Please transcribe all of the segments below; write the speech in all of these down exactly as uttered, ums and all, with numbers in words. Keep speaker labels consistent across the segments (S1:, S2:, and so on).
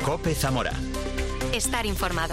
S1: COPE Zamora.
S2: Estar informado.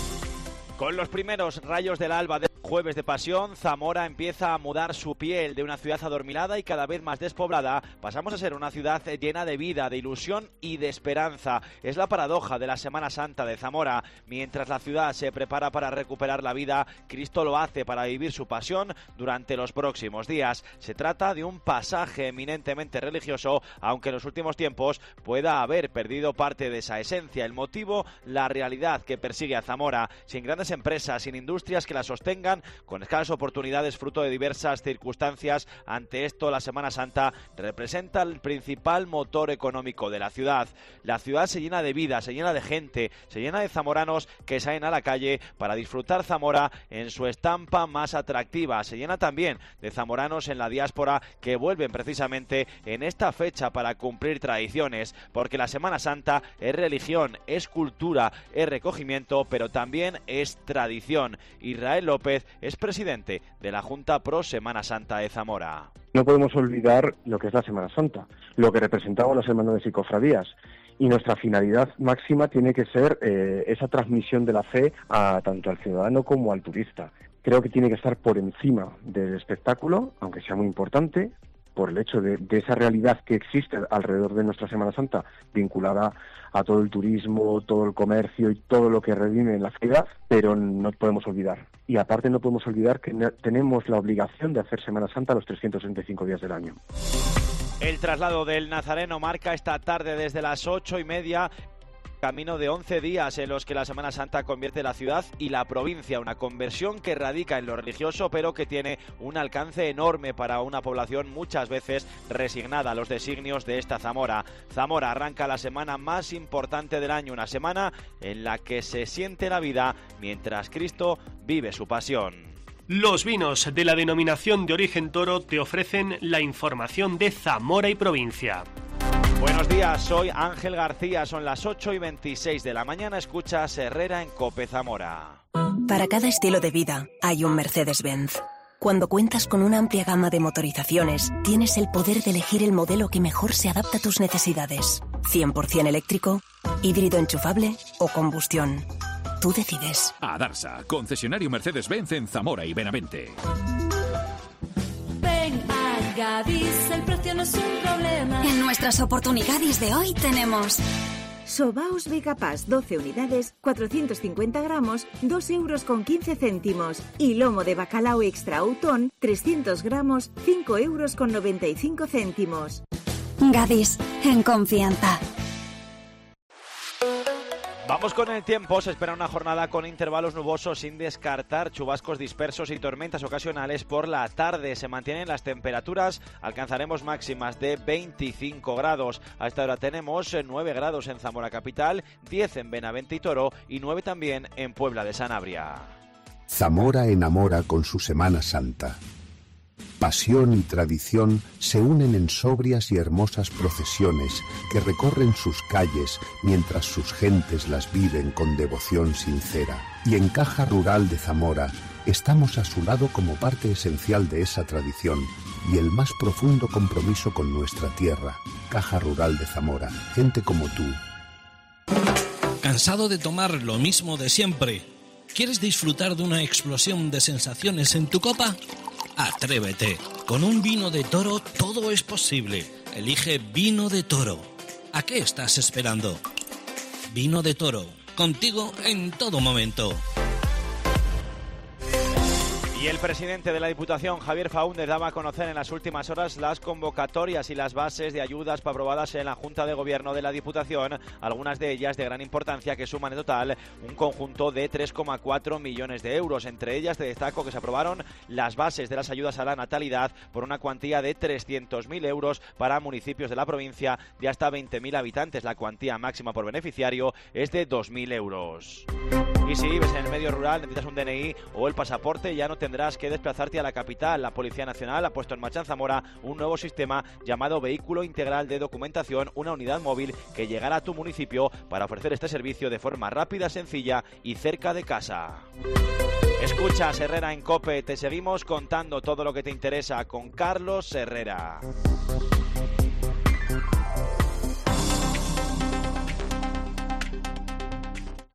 S3: Con los primeros rayos del alba de Jueves de Pasión, Zamora empieza a mudar su piel. De una ciudad adormilada y cada vez más despoblada, pasamos a ser una ciudad llena de vida, de ilusión y de esperanza. Es la paradoja de la Semana Santa de Zamora. Mientras la ciudad se prepara para recuperar la vida, Cristo lo hace para vivir su pasión durante los próximos días. Se trata de un pasaje eminentemente religioso, aunque en los últimos tiempos pueda haber perdido parte de esa esencia. El motivo, la realidad que persigue a Zamora, sin grandes empresas, sin industrias que la sostengan, con escasas oportunidades fruto de diversas circunstancias. Ante esto, la Semana Santa representa el principal motor económico de la ciudad. La ciudad se llena de vida, se llena de gente, se llena de zamoranos que salen a la calle para disfrutar Zamora en su estampa más atractiva. Se llena también de zamoranos en la diáspora que vuelven precisamente en esta fecha para cumplir tradiciones, porque la Semana Santa es religión, es cultura, es recogimiento, pero también es tradición. Israel López es presidente de la Junta Pro Semana Santa de Zamora.
S4: No podemos olvidar lo que es la Semana Santa, lo que representamos los hermanos y cofradías. Y nuestra finalidad máxima tiene que ser eh, esa transmisión de la fe a tanto al ciudadano como al turista. Creo que tiene que estar por encima del espectáculo, aunque sea muy importante, por el hecho de, de esa realidad que existe alrededor de nuestra Semana Santa, vinculada a todo el turismo, todo el comercio y todo lo que revive en la ciudad, pero no podemos olvidar. Y aparte no podemos olvidar que tenemos la obligación de hacer Semana Santa los trescientos sesenta y cinco días del año.
S3: El traslado del Nazareno marca esta tarde desde las ocho y media. Camino de once días en los que la Semana Santa convierte la ciudad y la provincia, una conversión que radica en lo religioso pero que tiene un alcance enorme para una población muchas veces resignada a los designios de esta Zamora. Zamora arranca la semana más importante del año, una semana en la que se siente la vida mientras Cristo vive su pasión.
S5: Los vinos de la denominación de origen Toro te ofrecen la información de Zamora y provincia.
S3: Buenos días, soy Ángel García, son las ocho y veintiséis de la mañana, escuchas Herrera en COPE Zamora.
S2: Para cada estilo de vida hay un Mercedes-Benz. Cuando cuentas con una amplia gama de motorizaciones, tienes el poder de elegir el modelo que mejor se adapta a tus necesidades. cien por ciento eléctrico, híbrido enchufable o combustión. Tú decides.
S1: Adarsa, concesionario Mercedes-Benz en Zamora y Benavente.
S6: Ven a Gadis, el precio no es un problema.
S7: En nuestras oportunidades de hoy tenemos
S8: Sobaos Vegapass, doce unidades, cuatrocientos cincuenta gramos, dos euros con quince céntimos. Y lomo de bacalao extra Autón, trescientos gramos, cinco euros con noventa y cinco céntimos.
S7: Gadis, en confianza.
S3: Vamos con el tiempo. Se espera una jornada con intervalos nubosos sin descartar chubascos dispersos y tormentas ocasionales por la tarde. Se mantienen las temperaturas, alcanzaremos máximas de veinticinco grados. A esta hora tenemos nueve grados en Zamora capital, diez en Benavente y Toro y nueve también en Puebla de Sanabria.
S9: Zamora enamora con su Semana Santa. Pasión y tradición se unen en sobrias y hermosas procesiones que recorren sus calles mientras sus gentes las viven con devoción sincera. Y en Caja Rural de Zamora estamos a su lado como parte esencial de esa tradición y el más profundo compromiso con nuestra tierra. Caja Rural de Zamora, gente como tú.
S10: ¿Cansado de tomar lo mismo de siempre? ¿Quieres disfrutar de una explosión de sensaciones en tu copa? Atrévete. Con un vino de Toro todo es posible. Elige Vino de Toro. ¿A qué estás esperando? Vino de Toro. Contigo en todo momento.
S3: Y el presidente de la Diputación, Javier Faúndez, daba a conocer en las últimas horas las convocatorias y las bases de ayudas aprobadas en la Junta de Gobierno de la Diputación, algunas de ellas de gran importancia que suman en total un conjunto de tres coma cuatro millones de euros. Entre ellas te destaco que se aprobaron las bases de las ayudas a la natalidad por una cuantía de trescientos mil euros para municipios de la provincia de hasta veinte mil habitantes. La cuantía máxima por beneficiario es de dos mil euros. Y si vives en el medio rural, necesitas un D N I o el pasaporte, ya no tendrás que desplazarte a la capital. La Policía Nacional ha puesto en marcha en Zamora un nuevo sistema llamado Vehículo Integral de Documentación, una unidad móvil que llegará a tu municipio para ofrecer este servicio de forma rápida, sencilla y cerca de casa. Escuchas Herrera en COPE, te seguimos contando todo lo que te interesa con Carlos Herrera.